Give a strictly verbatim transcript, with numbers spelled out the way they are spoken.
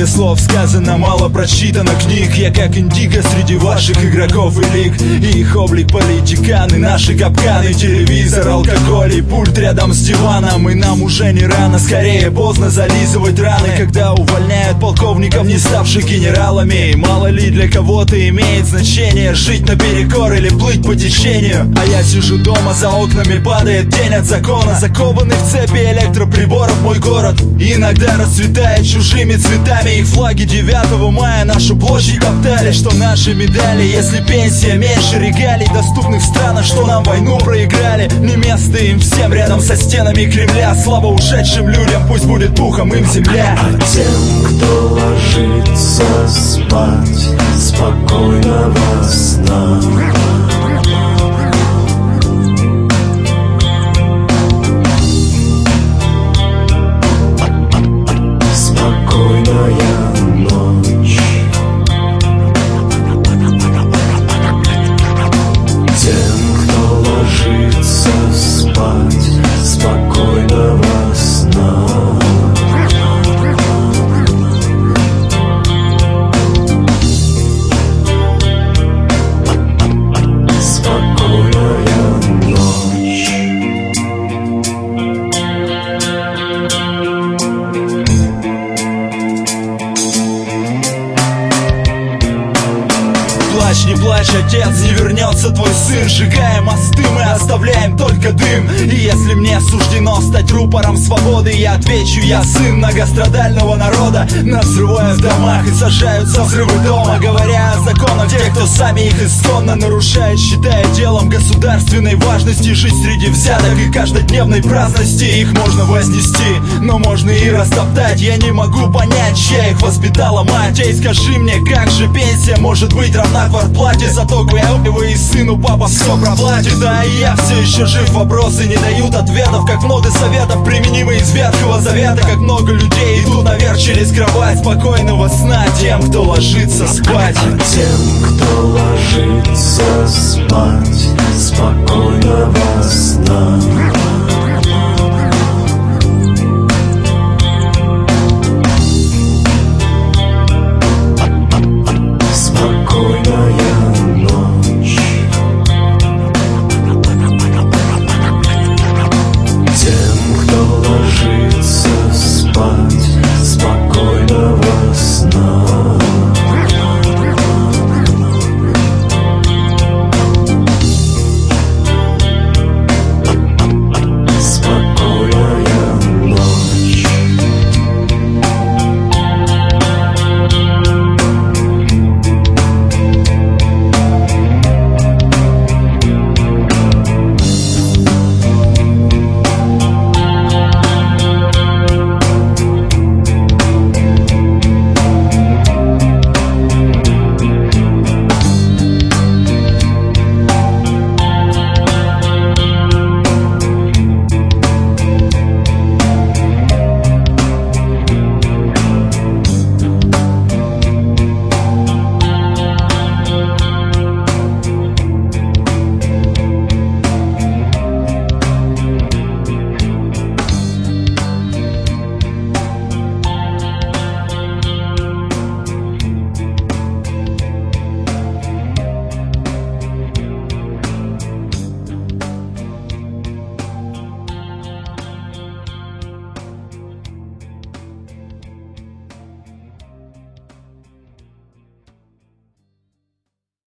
Много слов сказано, мало прочитано книг. Я как индиго среди ваших игроков и лиг. И их облик политиканы, наши капканы. Телевизор, алкоголь и пульт рядом с диваном. И нам уже не рано, скорее поздно зализывать раны, когда увольняют полковников, не ставших генералами. И мало ли для кого-то имеет значение жить наперекор или плыть по течению. А я сижу дома, за окнами падает день от закона. Закованный в цепи электроприборов мой город иногда расцветает чужими цветами. Их флаги девятого мая нашу площадь топтали. Что наши медали, если пенсия меньше регалий, доступных в странах, что нам войну проиграли. Не место им всем рядом со стенами Кремля. Слава ушедшим людям, пусть будет пухом им земля. А тем, кто ложится спать, спокойного сна. Плачь, не плачь, отец, не вернется твой сын. Сжигаем мосты, мы оставляем только дым. И если мне суждено стать рупором свободы, я отвечу, я сын многострадального народа. Нас взрывают в домах и сажаются взрывы дома. Говоря о законах, те, кто сами их исконно нарушают, считая делом государственной важности жить среди взяток и каждодневной праздности. Их можно вознести, но можно и растоптать. Я не могу понять, чья их воспитала мать. Эй, скажи мне, как же пенсия может быть равна квартплате? Зато и сыну папа все проплатит. Да и я все еще жив, вопросы не дают ответов. Как много советов, применимых из Ветхого Завета. Как много людей идут наверх через кровать. Спокойного сна тем, кто ложится спать. А тем, кто ложится спать, спокойного